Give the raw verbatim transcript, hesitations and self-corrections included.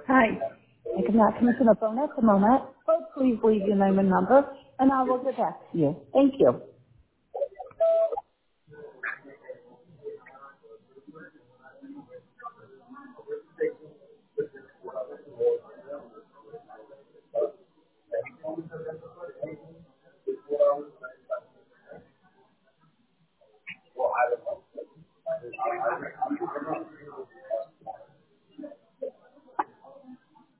Hi. I cannot come to the phone at the moment, but please leave your name and number, and I will get back to you. Thank you.